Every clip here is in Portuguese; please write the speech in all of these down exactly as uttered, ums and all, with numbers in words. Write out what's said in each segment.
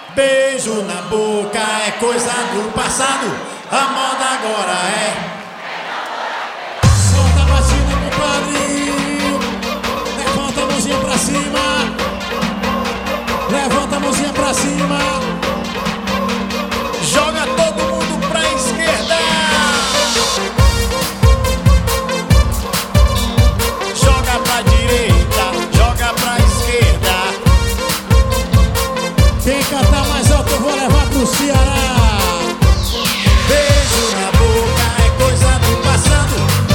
Beijo na boca é coisa do passado, a moda agora é. Solta a batida, compadre. Levanta a mãozinha pra cima. Levanta a mãozinha pra cima. Joga todo mundo pra esquerda. Joga pra direita, joga pra esquerda. Quem cantar mais alto eu vou levar pro Ceará. Beijo na boca é coisa do passado.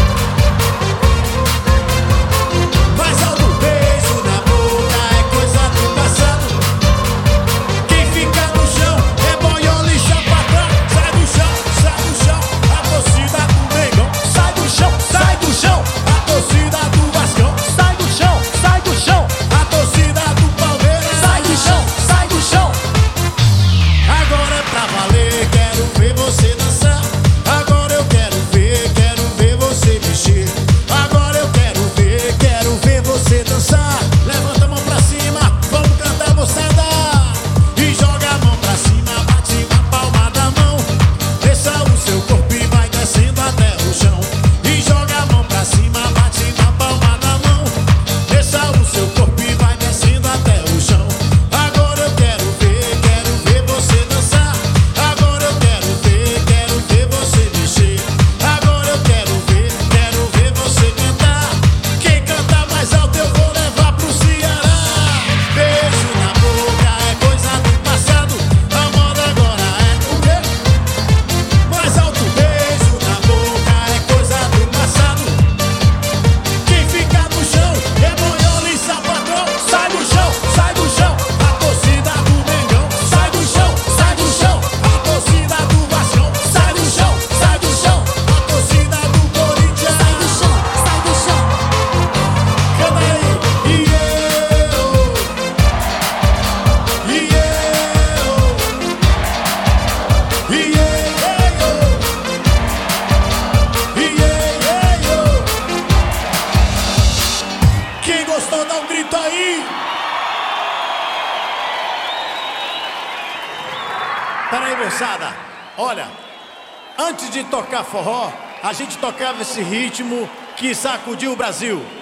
Mais alto. Beijo na boca é coisa do passado. Quem fica no chão é boiola e chapadão. Sai do chão, sai do chão. A torcida do Mengão. Sai do chão, sai do chão. A torcida do Vascão. Sai do chão, sai do chão. A torcida do Palmeiras. Sai do chão, sai do chão. Agora é pra valer, quero ver você dançar. Agora eu quero ver, quero ver você mexer. Agora eu quero ver, quero ver você dançar. Levanta a mão pra cima, vamos cantar moçada. E joga a mão pra cima, bate na palma da mão. Deixa o seu corpo e vai descendo até o chão. E joga a mão pra cima, bate na palma da mão. Deixa o seu corpo e vai descendo até o chão. Agora eu quero ver, quero ver você dançar. Agora eu quero ver, quero ver você mexer. Agora eu quero ver, quero ver você cantar. Quem cantar mais alto eu vou levar pro Ceará. Beijo na boca é coisa do passado, a moda agora é o quê? Mais alto. Beijo na boca é coisa do passado. Quem fica no chão é boiola e sapatão. Sai do chão, sai do chão. A torcida do Mengão. Sai do chão, sai do chão. A torcida do Vascão. Sai do chão, sai do chão. A torcida do Corinthians. Sai do chão, sai do chão. Canta aí. E eu, e eu, e eu, e eu. Quem gostou, dá um grito aí. Peraí, moçada. Olha, antes de tocar forró, a gente tocava esse ritmo que sacudiu o Brasil.